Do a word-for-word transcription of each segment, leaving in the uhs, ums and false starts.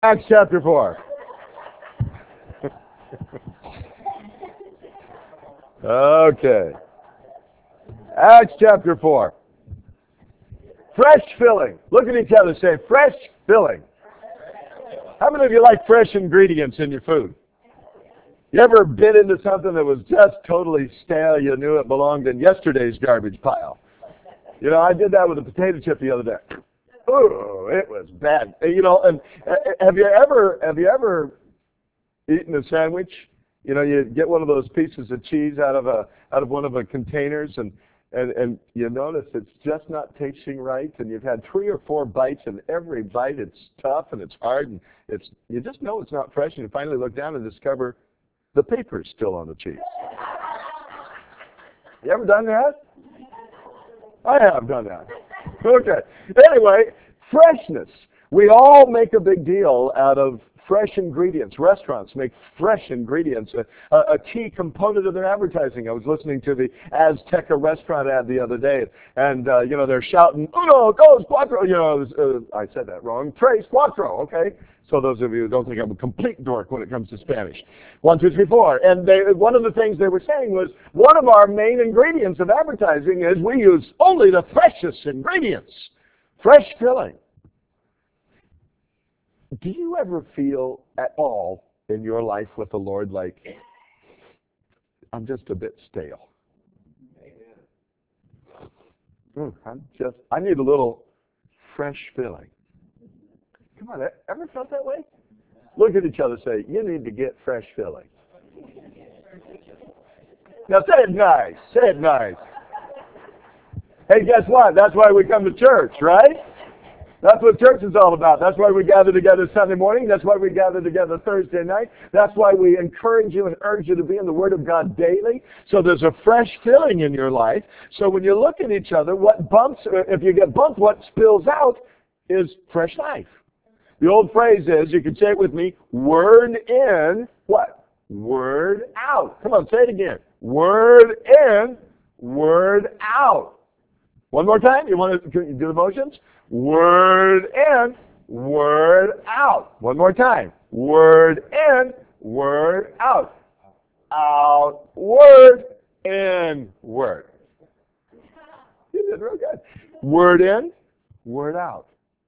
Acts chapter four. Okay. Acts chapter four. Fresh filling. Look at each other and say, fresh filling. How many of you like fresh ingredients in your food? You ever bit into something that was just totally stale? You knew it belonged in yesterday's garbage pile. You know, I did that with a potato chip the other day. Oh, it was bad. You know, and uh, have you ever have you ever eaten a sandwich? You know, you get one of those pieces of cheese out of a out of one of the containers, and and and you notice it's just not tasting right, and you've had three or four bites, and every bite it's tough and it's hard, and it's you just know it's not fresh, and you finally look down and discover the paper's still on the cheese. You ever done that? I have done that. Okay. Anyway, freshness. We all make a big deal out of fresh ingredients. Restaurants make fresh ingredients a, a, a key component of their advertising. I was listening to the Azteca restaurant ad the other day, and uh, you know they're shouting, "Uno, dos, cuatro." You know, uh, I said that wrong. Tres, cuatro. Okay. So those of you who don't think I'm a complete dork when it comes to Spanish, one, two, three, four. And they, one of the things they were saying was one of our main ingredients of advertising is we use only the freshest ingredients, fresh filling. Do you ever feel at all in your life with the Lord like, I'm just a bit stale? Mm, I'm just, I need a little fresh filling. Come on, ever felt that way? Look at each other and say, you need to get fresh filling. Now say it nice, say it nice. Hey, guess what? That's why we come to church, right? That's what church is all about. That's why we gather together Sunday morning. That's why we gather together Thursday night. That's why we encourage you and urge you to be in the Word of God daily. So there's a fresh filling in your life. So when you look at each other, what bumps, if you get bumped, what spills out is fresh life. The old phrase is, you can say it with me, word in, what? Word out. Come on, say it again. Word in, word out. One more time. You want to can you do the motions? Word in, word out. One more time. Word in, word out. Out, word, in, word. You did real good. Word in, word out.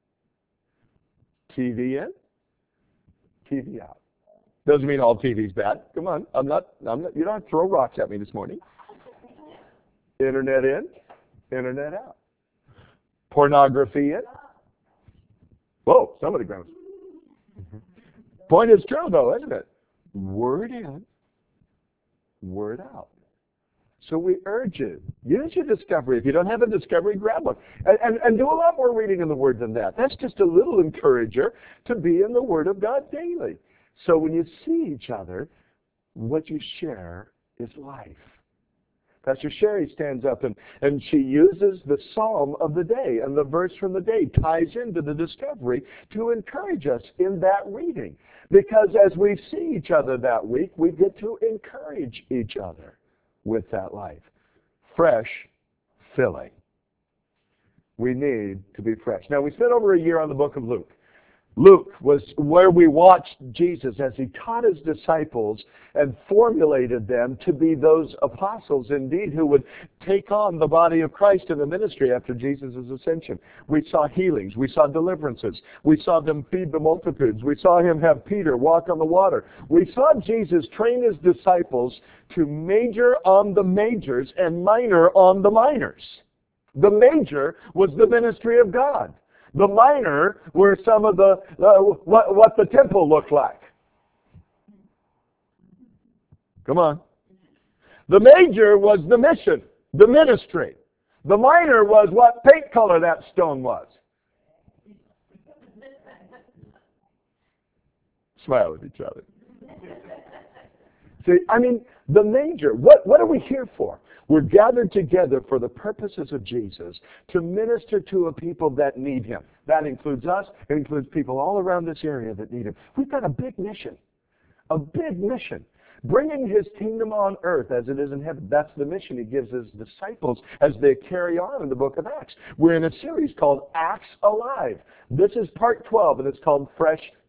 T V in, T V out. Doesn't mean all T V's bad. Come on, I'm not. I'm not. You don't have to throw rocks at me this morning. Internet in, internet out. Pornography in. Whoa, somebody grounds. Point is true though, isn't it? Word in, word out. So we urge you, use your discovery. If you don't have a discovery, grab one. And, and, and do a lot more reading in the Word than that. That's just a little encourager to be in the Word of God daily. So when you see each other, what you share is life. Pastor Sherry stands up and, and she uses the psalm of the day, and the verse from the day ties into the discovery to encourage us in that reading. Because as we see each other that week, we get to encourage each other with that life. Fresh filling. We need to be fresh. Now, we spent over a year on the book of Luke. Luke was where we watched Jesus as he taught his disciples and formulated them to be those apostles indeed who would take on the body of Christ in the ministry after Jesus' ascension. We saw healings. We saw deliverances. We saw them feed the multitudes. We saw him have Peter walk on the water. We saw Jesus train his disciples to major on the majors and minor on the minors. The major was the ministry of God. The minor were some of the, uh, what, what the temple looked like. Come on. The major was the mission, the ministry. The minor was what paint color that stone was. Smile at each other. See, I mean, the major, what, what are we here for? We're gathered together for the purposes of Jesus to minister to a people that need him. That includes us. It includes people all around this area that need him. We've got a big mission, a big mission. Bringing his kingdom on earth as it is in heaven. That's the mission he gives his disciples as they carry on in the book of Acts. We're in a series called Acts Alive. This is part twelve, and it's called Fresh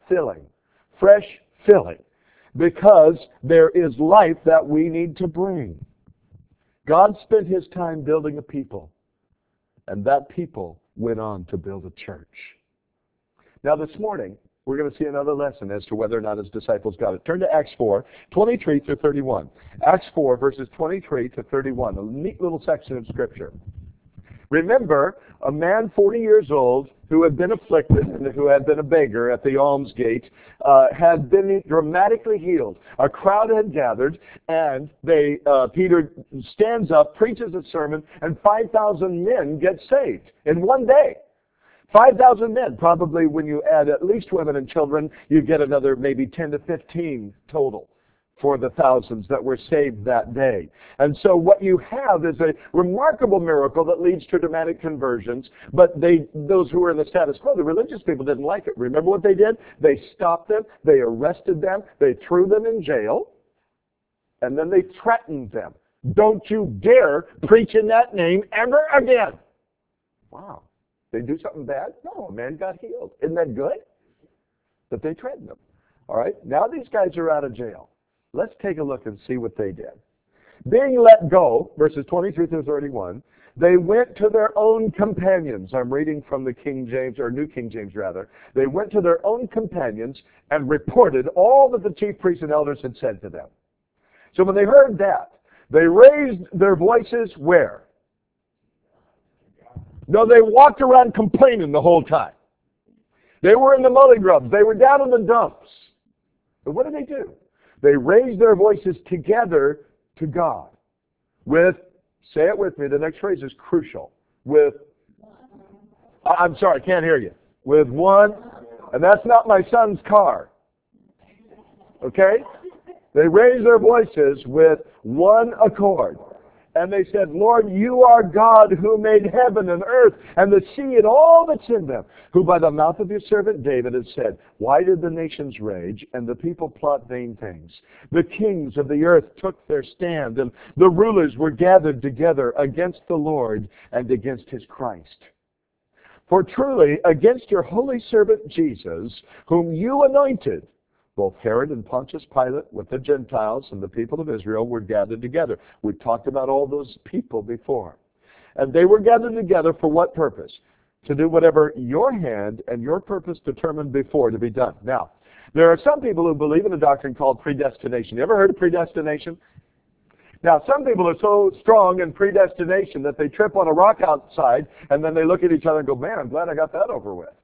filling. Fresh filling. Because there is life that we need to bring. God spent his time building a people. And that people went on to build a church. Now this morning, we're going to see another lesson as to whether or not his disciples got it. Turn to Acts four, twenty-three to thirty-one. Acts four, verses twenty-three to thirty-one. A neat little section of Scripture. Remember, a man forty years old who had been afflicted and who had been a beggar at the alms gate uh, had been dramatically healed. A crowd had gathered, and they uh, Peter stands up, preaches a sermon, and five thousand men get saved in one day. five thousand men. Probably when you add at least women and children, you get another maybe ten to fifteen total for the thousands that were saved that day. And so what you have is a remarkable miracle that leads to dramatic conversions, but they, those who were in the status quo, the religious people, didn't like it. Remember what they did? They stopped them, they arrested them, they threw them in jail, and then they threatened them. Don't you dare preach in that name ever again. Wow. They do something bad? No, a man got healed. Isn't that good? But they threatened them. All right, now these guys are out of jail. Let's take a look and see what they did. Being let go, verses twenty-three through thirty-one, they went to their own companions. I'm reading from the King James, or New King James rather. They went to their own companions and reported all that the chief priests and elders had said to them. So when they heard that, they raised their voices where? No, they walked around complaining the whole time. They were in the mully grubs. They were down in the dumps. But what did they do? They raised their voices together to God with, say it with me, the next phrase is crucial, with, I'm sorry, I can't hear you, with one, and that's not my son's car, okay? They raised their voices with one accord. And they said, Lord, you are God who made heaven and earth and the sea and all that's in them, who by the mouth of your servant David has said, why did the nations rage and the people plot vain things? The kings of the earth took their stand, and the rulers were gathered together against the Lord and against his Christ. For truly, against your holy servant Jesus, whom you anointed, both Herod and Pontius Pilate with the Gentiles and the people of Israel were gathered together. We've talked about all those people before. And they were gathered together for what purpose? To do whatever your hand and your purpose determined before to be done. Now, there are some people who believe in a doctrine called predestination. You ever heard of predestination? Now, some people are so strong in predestination that they trip on a rock outside and then they look at each other and go, man, I'm glad I got that over with.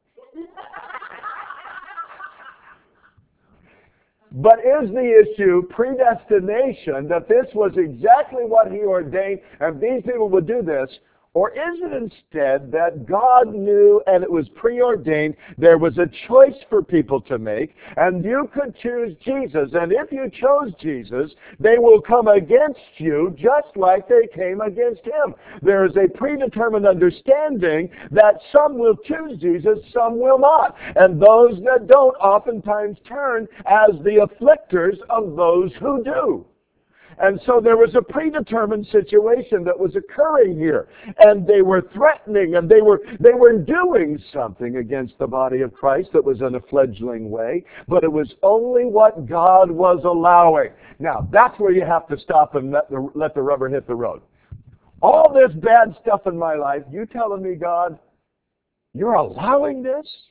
But is the issue predestination, that this was exactly what he ordained and these people would do this? Or is it instead that God knew and it was preordained, there was a choice for people to make, and you could choose Jesus. And if you chose Jesus, they will come against you just like they came against him. There is a predetermined understanding that some will choose Jesus, some will not. And those that don't oftentimes turn as the afflictors of those who do. And so there was a predetermined situation that was occurring here. And they were threatening and they were they were doing something against the body of Christ that was in a fledgling way. But it was only what God was allowing. Now, that's where you have to stop and let the, let the rubber hit the road. All this bad stuff in my life, you telling me, God, you're allowing this?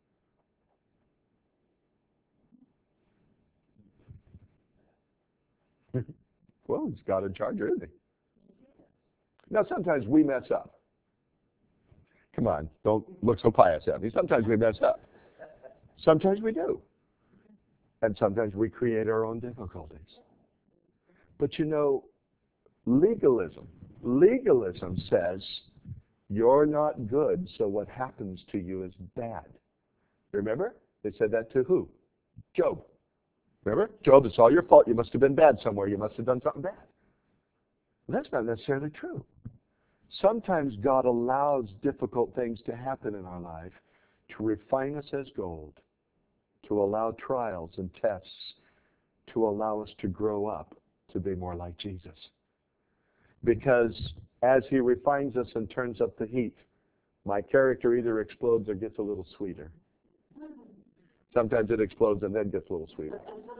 Well, he's God in charge, isn't he? Now, sometimes we mess up. Come on, don't look so pious at me. Sometimes we mess up. Sometimes we do. And sometimes we create our own difficulties. But you know, legalism, legalism says, you're not good, so what happens to you is bad. Remember? They said that to who? Job. Remember? Job, it's all your fault. You must have been bad somewhere. You must have done something bad. Well, that's not necessarily true. Sometimes God allows difficult things to happen in our life to refine us as gold, to allow trials and tests, to allow us to grow up to be more like Jesus. Because as he refines us and turns up the heat, my character either explodes or gets a little sweeter. Sometimes it explodes and then gets a little sweeter.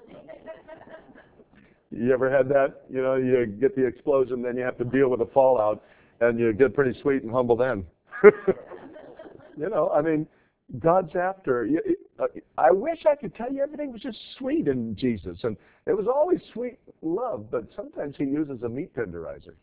You ever had that? You know, you get the explosion, then you have to deal with the fallout, and you get pretty sweet and humble then. You know, I mean, God's after. I wish I could tell you everything was just sweet in Jesus, and it was always sweet love, but sometimes he uses a meat tenderizer.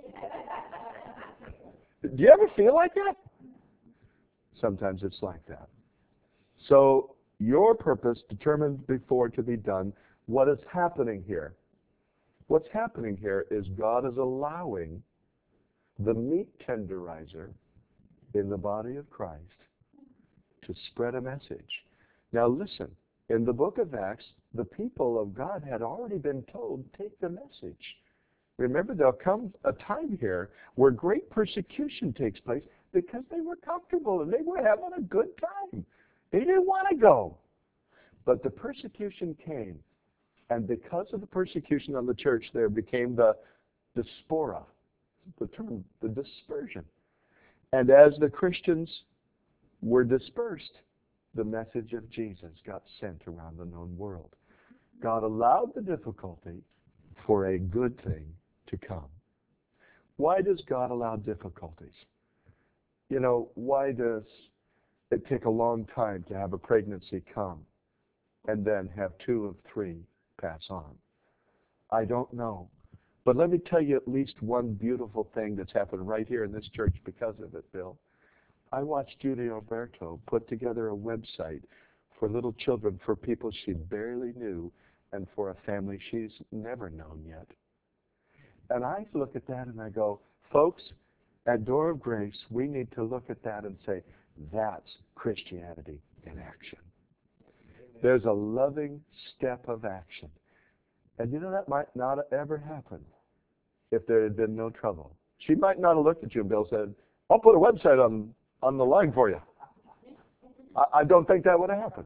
Do you ever feel like that? Sometimes it's like that. So your purpose determined before to be done. What is happening here? What's happening here is God is allowing the meat tenderizer in the body of Christ to spread a message. Now listen, in the book of Acts, the people of God had already been told, take the message. Remember, there'll come a time here where great persecution takes place because they were comfortable and they were having a good time. They didn't want to go. But the persecution came. And because of the persecution on the church, there became the diaspora, the term, the dispersion. And as the Christians were dispersed, the message of Jesus got sent around the known world. God allowed the difficulty for a good thing to come. Why does God allow difficulties? You know, why does it take a long time to have a pregnancy come and then have two of three pass on? I don't know. But let me tell you at least one beautiful thing that's happened right here in this church because of it, Bill. I watched Judy Alberto put together a website for little children, for people she barely knew, and for a family she's never known yet. And I look at that and I go, folks, at Door of Grace, we need to look at that and say, that's Christianity in action. There's a loving step of action. And you know, that might not have ever happened if there had been no trouble. She might not have looked at you and Bill said, I'll put a website on, on the line for you. I, I don't think that would have happened.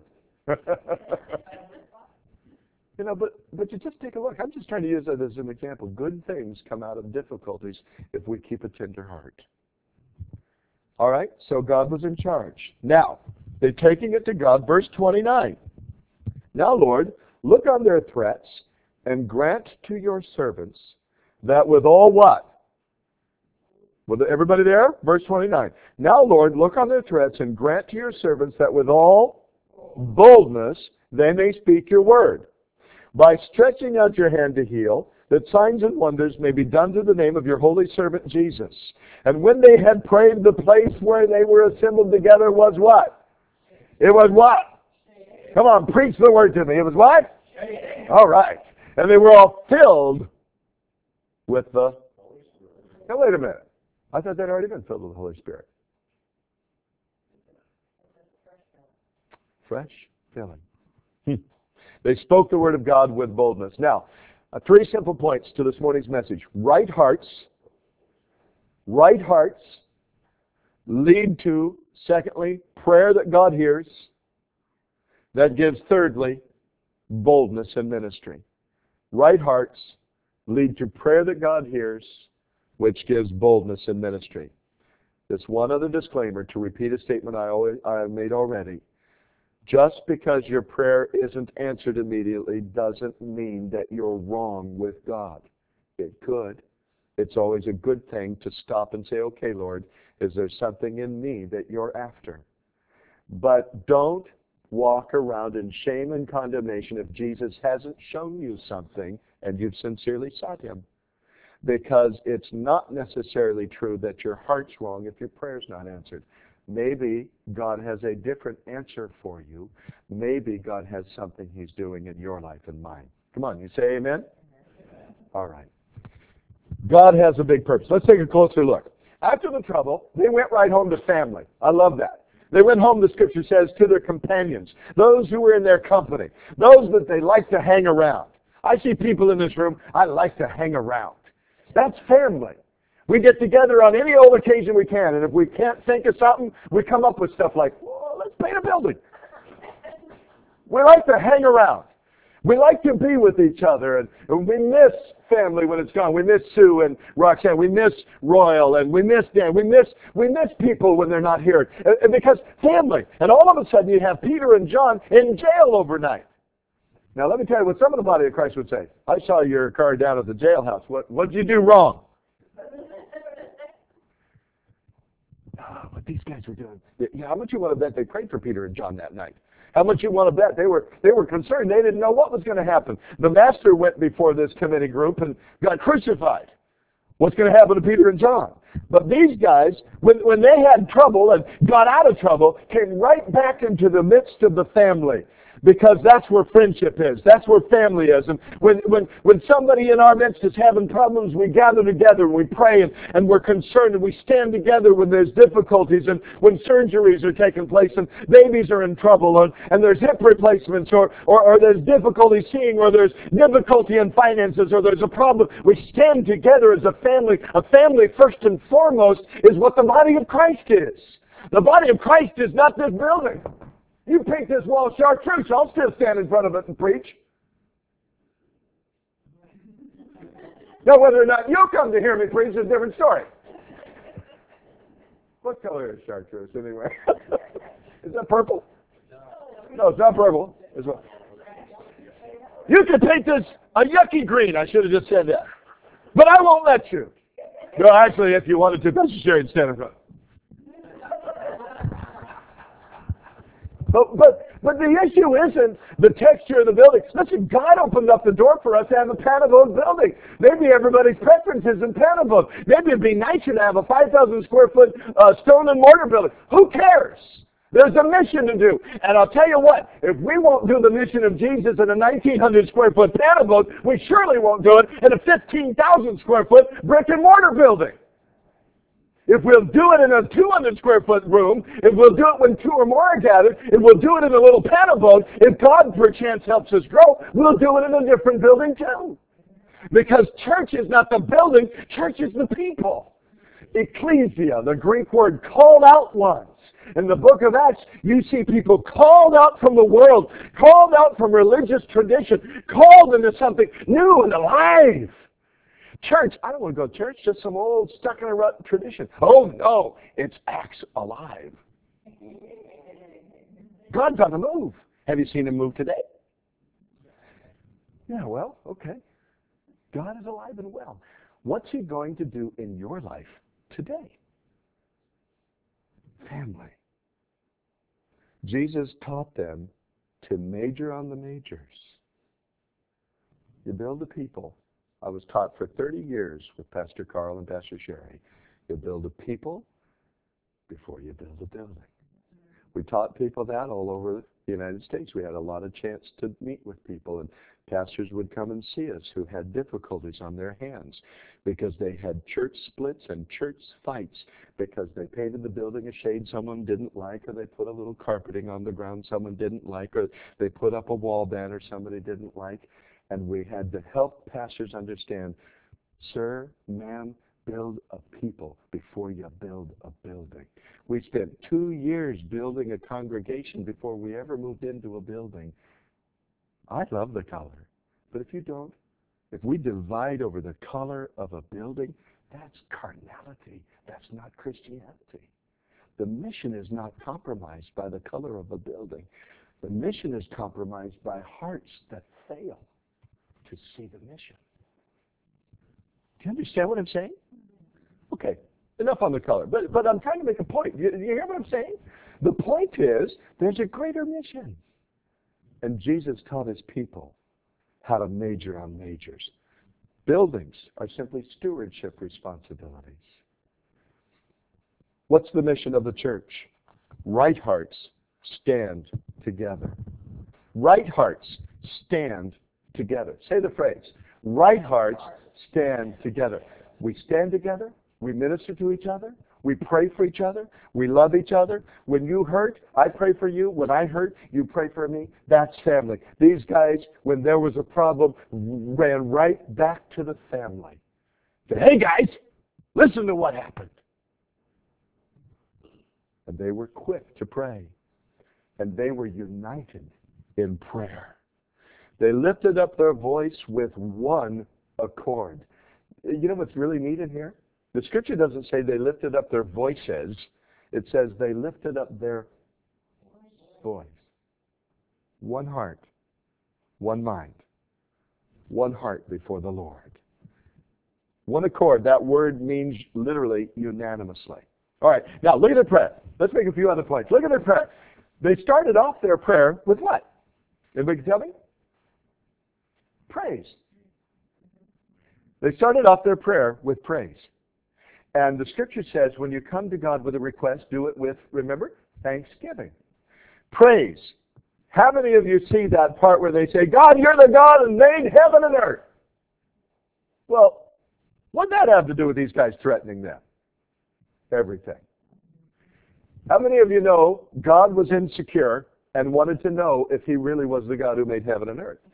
You know, but, but you just take a look. I'm just trying to use that as an example. Good things come out of difficulties if we keep a tender heart. All right, so God was in charge. Now, they're taking it to God. Verse twenty-nine. Now, Lord, look on their threats and grant to your servants that with all what? With everybody there? Verse twenty-nine. Now, Lord, look on their threats and grant to your servants that with all boldness they may speak your word, by stretching out your hand to heal, that signs and wonders may be done through the name of your holy servant Jesus. And when they had prayed, the place where they were assembled together was what? It was what? Come on, preach the word to me. It was what? All right. And they were all filled with the... Now, wait a minute. I thought they'd already been filled with the Holy Spirit. Fresh filling. They spoke the word of God with boldness. Now, uh, three simple points to this morning's message. Right hearts. Right hearts lead to, secondly, prayer that God hears. That gives, thirdly, boldness in ministry. Right hearts lead to prayer that God hears, which gives boldness in ministry. There's one other disclaimer to repeat a statement I, always, I made already. Just because your prayer isn't answered immediately doesn't mean that you're wrong with God. It could. It's always a good thing to stop and say, okay, Lord, is there something in me that you're after? But don't walk around in shame and condemnation if Jesus hasn't shown you something and you've sincerely sought him. Because it's not necessarily true that your heart's wrong if your prayer's not answered. Maybe God has a different answer for you. Maybe God has something he's doing in your life and mine. Come on, you say amen? Amen. All right. God has a big purpose. Let's take a closer look. After the trouble, they went right home to family. I love that. They went home, the scripture says, to their companions, those who were in their company, those that they like to hang around. I see people in this room, I like to hang around. That's family. We get together on any old occasion we can, and if we can't think of something, we come up with stuff like, well, let's paint a building. We like to hang around. We like to be with each other, and, and we miss family when it's gone. We miss Sue and Roxanne. We miss Royal, and we miss Dan. We miss we miss people when they're not here, and, and because family. And all of a sudden, you have Peter and John in jail overnight. Now, let me tell you what some of the body of Christ would say. I saw your car down at the jailhouse. What what did you do wrong? Oh, what these guys were doing. Yeah, how much you want to bet they prayed for Peter and John that night? How much you want to bet they were they were concerned? They didn't know what was going to happen. The master went before this committee group and got crucified. What's going to happen to Peter and John? But these guys, when, when they had trouble and got out of trouble, came right back into the midst of the family. Because that's where friendship is. That's where family is. And when, when, when somebody in our midst is having problems, we gather together and we pray and, and we're concerned and we stand together when there's difficulties and when surgeries are taking place and babies are in trouble and, and there's hip replacements or, or, or there's difficulty seeing or there's difficulty in finances or there's a problem. We stand together as a family. A family, first and foremost, is what the body of Christ is. The body of Christ is not this building. You paint this wall chartreuse, I'll still stand in front of it and preach. Now, whether or not you'll come to hear me preach is a different story. What color is chartreuse anyway? Is that purple? No, it's not purple. It's what? You could paint this a yucky green. I should have just said that. But I won't let you. No, actually, if you wanted to, Pastor Sherry, stand in front. But, but but the issue isn't the texture of the building. Listen, God opened up the door for us to have a paneled building. Maybe everybody's preference is in paneled. Maybe it'd be nicer to have a five thousand square foot uh, stone and mortar building. Who cares? There's a mission to do. And I'll tell you what, if we won't do the mission of Jesus in a nineteen hundred square foot paneled, we surely won't do it in a fifteen thousand square foot brick and mortar building. If we'll do it in a two hundred square foot room, if we'll do it when two or more are gathered, if we'll do it in a little panel boat, if God perchance helps us grow, we'll do it in a different building too. Because church is not the building, church is the people. Ecclesia, the Greek word, called out ones. In the book of Acts, you see people called out from the world, called out from religious tradition, called into something new and alive. Church, I don't want to go to church, just some old stuck-in-a-rut tradition. Oh, no, it's Acts alive. God's on the move. Have you seen him move today? Yeah, well, okay. God is alive and well. What's he going to do in your life today? Family. Jesus taught them to major on the majors. You build the people. I was taught for thirty years with Pastor Carl and Pastor Sherry. You build a people before you build a building. We taught people that all over the United States. We had a lot of chance to meet with people, and pastors would come and see us who had difficulties on their hands because they had church splits and church fights because they painted the building a shade someone didn't like, or they put a little carpeting on the ground someone didn't like, or they put up a wall banner somebody didn't like. And we had to help pastors understand, sir, ma'am, build a people before you build a building. We spent two years building a congregation before we ever moved into a building. I love the color, but if you don't, if we divide over the color of a building, that's carnality. That's not Christianity. The mission is not compromised by the color of a building. The mission is compromised by hearts that fail to see the mission. Do you understand what I'm saying? Okay, enough on the color. But but I'm trying to make a point. You, you hear what I'm saying? The point is, there's a greater mission. And Jesus taught his people how to major on majors. Buildings are simply stewardship responsibilities. What's the mission of the church? Right hearts stand together. Right hearts stand together. Say the phrase. Right hearts stand together. We stand together. We minister to each other. We pray for each other. We love each other. When you hurt, I pray for you. When I hurt, you pray for me. That's family. These guys, when there was a problem, ran right back to the family. Said, hey guys, listen to what happened. And they were quick to pray. And they were united in prayer. They lifted up their voice with one accord. You know what's really neat in here? The scripture doesn't say they lifted up their voices. It says they lifted up their voice. One heart, one mind, one heart before the Lord. One accord. That word means literally unanimously. All right, now look at their prayer. Let's make a few other points. Look at their prayer. They started off their prayer with what? Anybody can tell me? Praise. They started off their prayer with praise. And the scripture says when you come to God with a request, do it with, remember, thanksgiving. Praise. How many of you see that part where they say, God, you're the God who made heaven and earth? Well, what did that have to do with these guys threatening them? Everything. How many of you know God was insecure and wanted to know if he really was the God who made heaven and earth?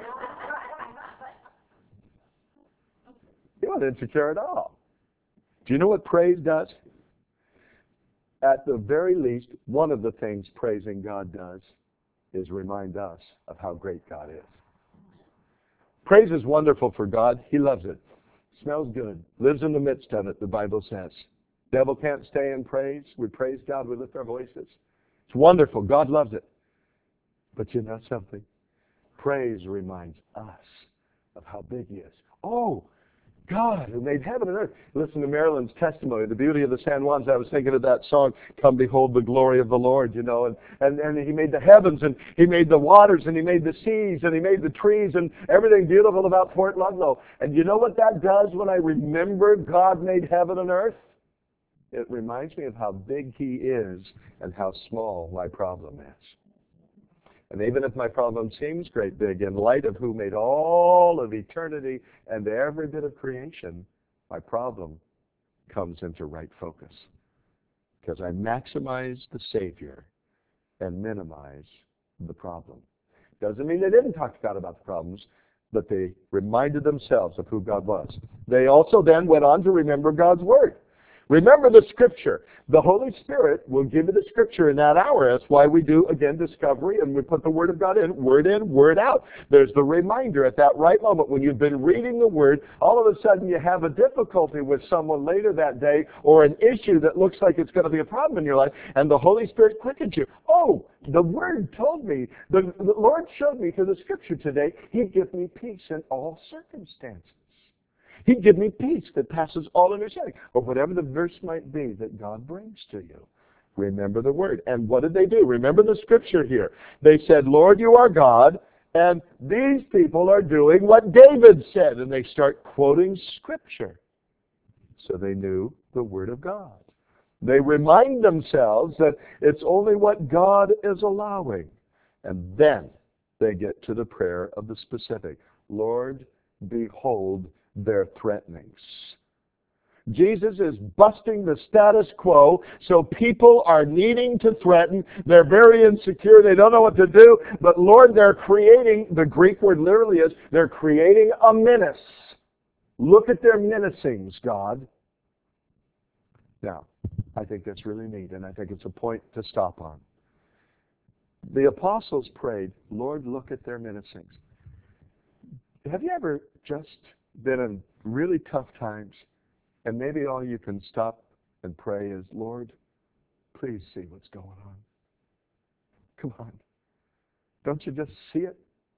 He wasn't insecure at all. Do you know what praise does? At the very least, one of the things praising God does is remind us of how great God is. Praise is wonderful for God. He loves it. Smells good. Lives in the midst of it, the Bible says. Devil can't stay in praise. We praise God. We lift our voices. It's wonderful. God loves it. But you know something? Praise reminds us of how big he is. Oh, God who made heaven and earth. Listen to Marilyn's testimony, the beauty of the San Juans. I was thinking of that song, Come Behold the Glory of the Lord, you know, and, and, and he made the heavens, and he made the waters, and he made the seas, and he made the trees, and everything beautiful about Fort Ludlow. And you know what that does when I remember God made heaven and earth? It reminds me of how big he is and how small my problem is. And even if my problem seems great big, in light of who made all of eternity and every bit of creation, my problem comes into right focus. Because I maximize the Savior and minimize the problem. Doesn't mean they didn't talk to God about the problems, but they reminded themselves of who God was. They also then went on to remember God's Word. Remember the Scripture. The Holy Spirit will give you the Scripture in that hour. That's why we do, again, discovery, and we put the Word of God in, Word in, Word out. There's the reminder at that right moment when you've been reading the Word, all of a sudden you have a difficulty with someone later that day or an issue that looks like it's going to be a problem in your life, and the Holy Spirit quickens you. Oh, the Word told me, the, the Lord showed me through the Scripture today, He'd give me peace in all circumstances. He'd give me peace that passes all understanding, or whatever the verse might be that God brings to you. Remember the Word. And what did they do? Remember the Scripture here. They said, Lord, you are God, and these people are doing what David said. And they start quoting Scripture. So they knew the Word of God. They remind themselves that it's only what God is allowing. And then they get to the prayer of the specific. Lord, behold their threatenings. Jesus is busting the status quo, so people are needing to threaten. They're very insecure. They don't know what to do. But Lord, they're creating, the Greek word literally is, they're creating a menace. Look at their menacings, God. Now, I think that's really neat, and I think it's a point to stop on. The apostles prayed, Lord, look at their menacings. Have you ever just been in really tough times, and maybe all you can stop and pray is, Lord, please see what's going on. Come on. Don't you just see it?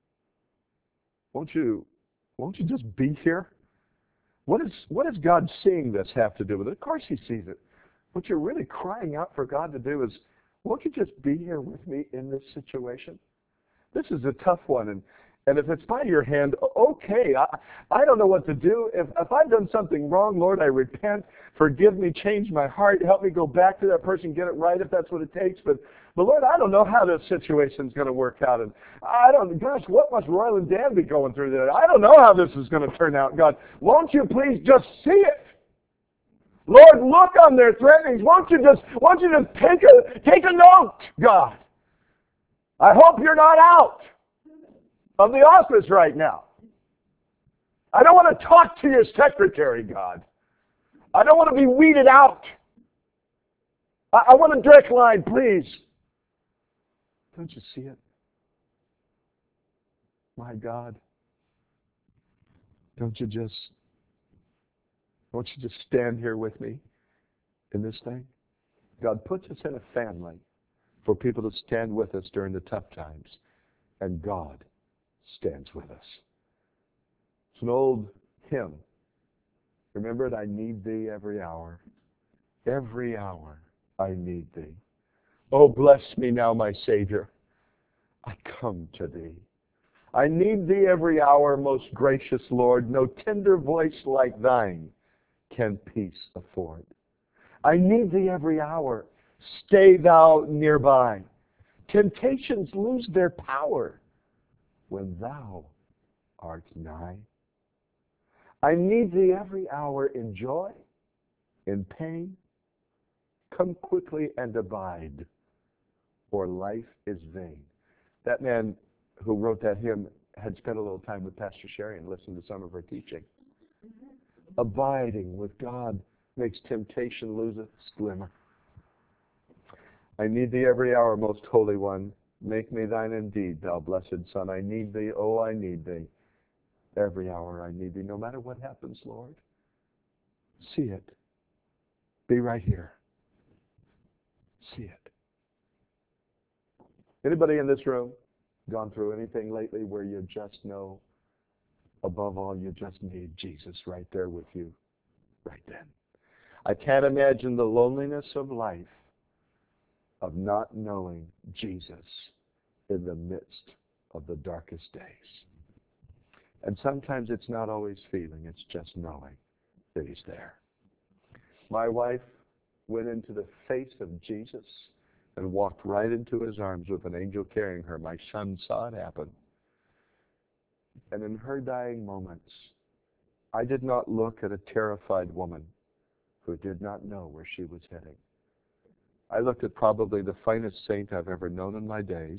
Won't you, won't you just be here? What is, what does God seeing this have to do with it? Of course he sees it. What you're really crying out for God to do is, won't you just be here with me in this situation? This is a tough one, and And if it's by your hand, okay, I, I don't know what to do. If, if I've done something wrong, Lord, I repent. Forgive me, change my heart. Help me go back to that person, get it right if that's what it takes. But, but Lord, I don't know how this situation's going to work out. And I don't, gosh, what must Royal and Dan be going through there? I don't know how this is going to turn out. God, won't you please just see it? Lord, look on their threatenings. Won't you just, won't you just take a, take a note, God? I hope you're not out of the office right now. I don't want to talk to your secretary, God. I don't want to be weeded out. I, I want a direct line, please. Don't you see it? My God, don't you just, won't you just stand here with me in this thing? God puts us in a family for people to stand with us during the tough times, and God stands with us. It's an old hymn. Remember it? I need thee every hour. Every hour I need thee. Oh, bless me now, my Savior. I come to thee. I need thee every hour, most gracious Lord. No tender voice like thine can peace afford. I need thee every hour. Stay thou nearby. Temptations lose their power when thou art nigh. I need thee every hour in joy, in pain. Come quickly and abide, or life is vain. That man who wrote that hymn had spent a little time with Pastor Sherry and listened to some of her teaching. Abiding with God makes temptation lose its glimmer. I need thee every hour, most holy one. Make me thine indeed, thou blessed Son. I need thee, oh, I need thee. Every hour I need thee, no matter what happens, Lord. See it. Be right here. See it. Anybody in this room gone through anything lately where you just know, above all, you just need Jesus right there with you, right then? I can't imagine the loneliness of life of not knowing Jesus in the midst of the darkest days. And sometimes it's not always feeling, it's just knowing that he's there. My wife went into the face of Jesus and walked right into his arms with an angel carrying her. My son saw it happen. And in her dying moments, I did not look at a terrified woman who did not know where she was heading. I looked at probably the finest saint I've ever known in my days,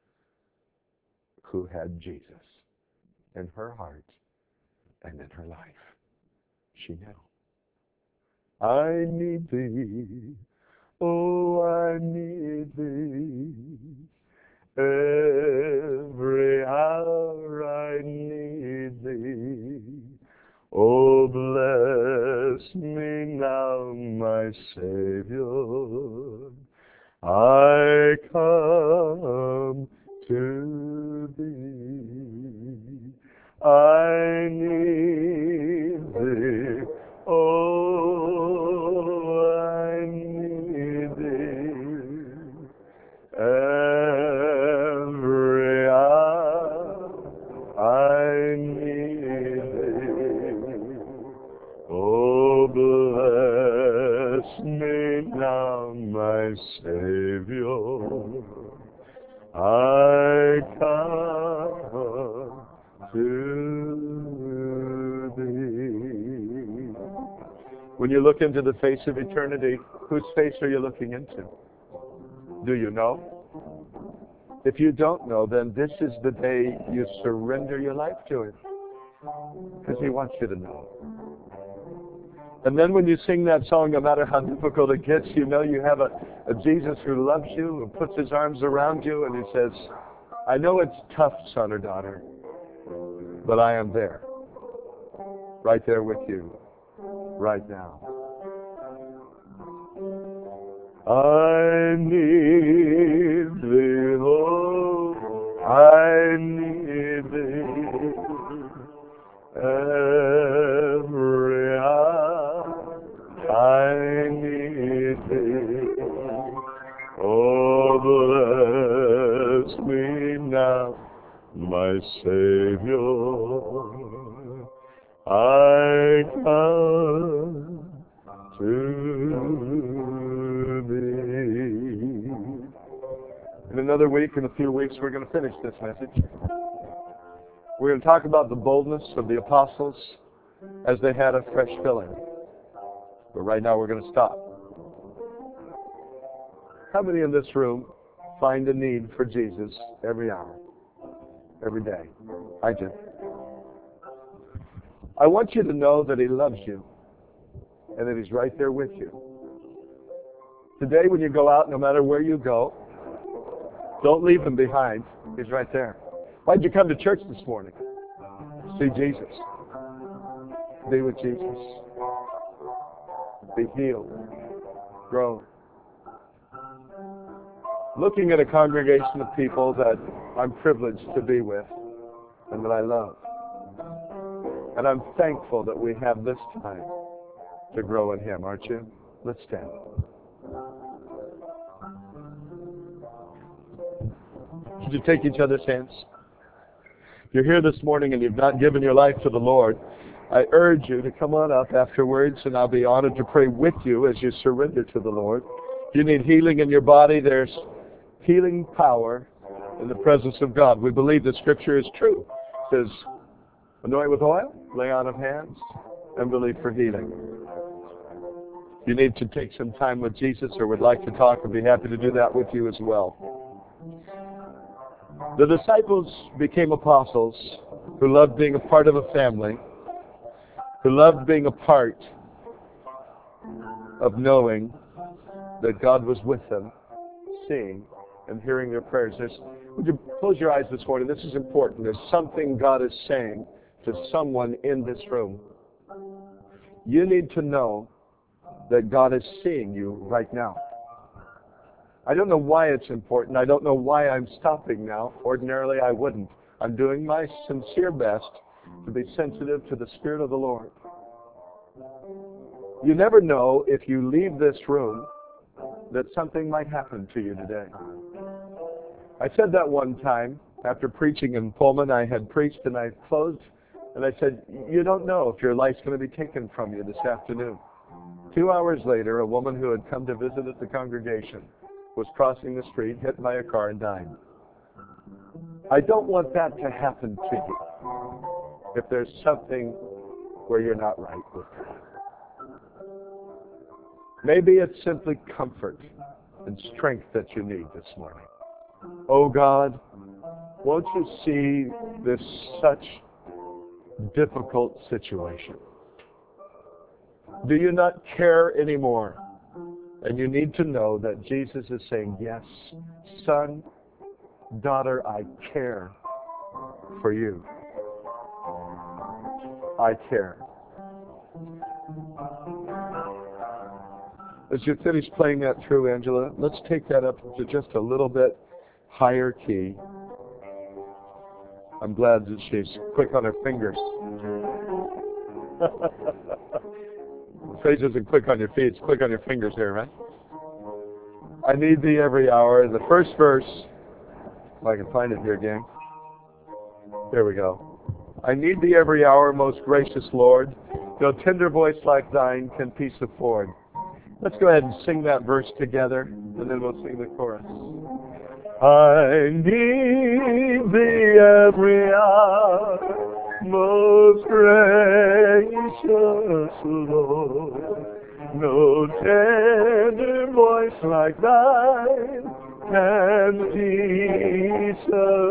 who had Jesus in her heart and in her life. She knew. I need thee, oh, I need thee. Every hour I need thee. Oh, bless me now, my Savior. I come to thee. I need thee. Oh, I need thee. Every hour I need thee. Oh, bless me now, my Savior. I come to thee. When you look into the face of eternity, whose face are you looking into? Do you know? If you don't know, then this is the day you surrender your life to him, because he wants you to know. And then when you sing that song, no matter how difficult it gets, you know you have a, a Jesus who loves you, who puts his arms around you, and he says, I know it's tough, son or daughter, but I am there, right there with you, right now. I need thee, oh, I need thee. Every hour I need thee. Oh, bless me now, my Savior. I come to thee. In another week, in a few weeks, we're going to finish this message. We're going to talk about the boldness of the apostles as they had a fresh filling. But right now we're going to stop. How many in this room find a need for Jesus every hour, every day? I do. I want you to know that he loves you and that he's right there with you. Today when you go out, no matter where you go, don't leave him behind. He's right there. Why'd you come to church this morning? See Jesus. Be with Jesus. Be healed. Grow. Looking at a congregation of people that I'm privileged to be with and that I love. And I'm thankful that we have this time to grow in Him, aren't you? Let's stand. Would you take each other's hands? If you're here this morning and you've not given your life to the Lord, I urge you to come on up afterwards, and I'll be honored to pray with you as you surrender to the Lord. If you need healing in your body, there's healing power in the presence of God. We believe the Scripture is true. It says, anoint with oil, lay on of hands, and believe for healing. If you need to take some time with Jesus or would like to talk, I'd be happy to do that with you as well. The disciples became apostles who loved being a part of a family, who loved being a part of knowing that God was with them, seeing and hearing their prayers. There's, would you close your eyes this morning? This is important. There's something God is saying to someone in this room. You need to know that God is seeing you right now. I don't know why it's important. I don't know why I'm stopping now. Ordinarily, I wouldn't. I'm doing my sincere best to be sensitive to the Spirit of the Lord. You never know if you leave this room that something might happen to you today. I said that one time after preaching in Pullman. I had preached and I closed, and I said, you don't know if your life's going to be taken from you this afternoon. Two hours later, a woman who had come to visit at the congregation was crossing the street, hit by a car, and died. I don't want that to happen to you if there's something where you're not right with God. Maybe it's simply comfort and strength that you need this morning. Oh God, won't you see this such difficult situation? Do you not care anymore? And you need to know that Jesus is saying, yes, son, daughter, I care for you. I care. As you finish playing that through, Angela, let's take that up to just a little bit higher key. I'm glad that she's quick on her fingers. Praise isn't quick on your feet, it's quick on your fingers here, right? I need thee every hour. The first verse, if I can find it here, gang. There we go. I need thee every hour, most gracious Lord. No tender voice like thine can peace afford. Let's go ahead and sing that verse together, and then we'll sing the chorus. I need thee every hour, most gracious Lord, no tender voice like thine can peace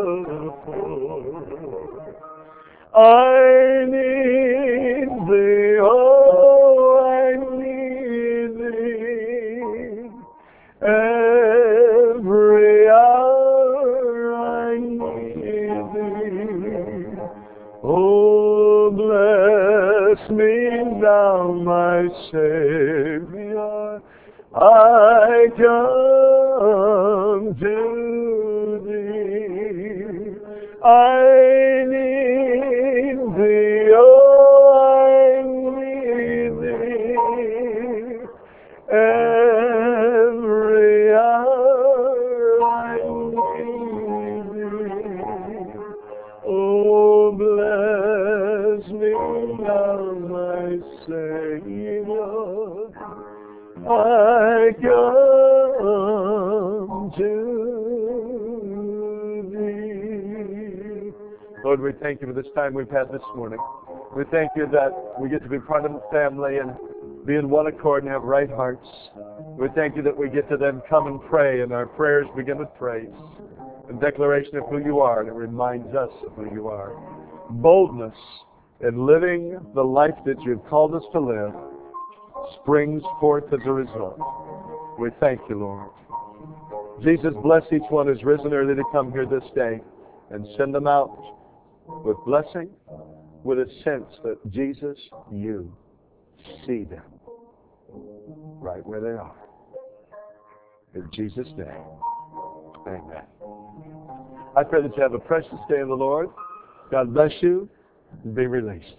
afford. I need thee, oh, I need thee, every hour I need thee. Oh, bless me now, my Savior, I come to thee. I need thee, oh, I need thee. Every hour I need thee. Oh, bless me now, my Savior, I come to thee. Lord, we thank you for this time we've had this morning. We thank you that we get to be part of the family and be in one accord and have right hearts. We thank you that we get to then come and pray, and our prayers begin with praise, a declaration of who you are, and it reminds us of who you are. Boldness in living the life that you've called us to live springs forth as a result. We thank you, Lord. Jesus, bless each one who's risen early to come here this day. and send them out with blessing, with a sense that Jesus, you see them right where they are. In Jesus' name, amen. I pray that you have a precious day in the Lord. God bless you, and be released.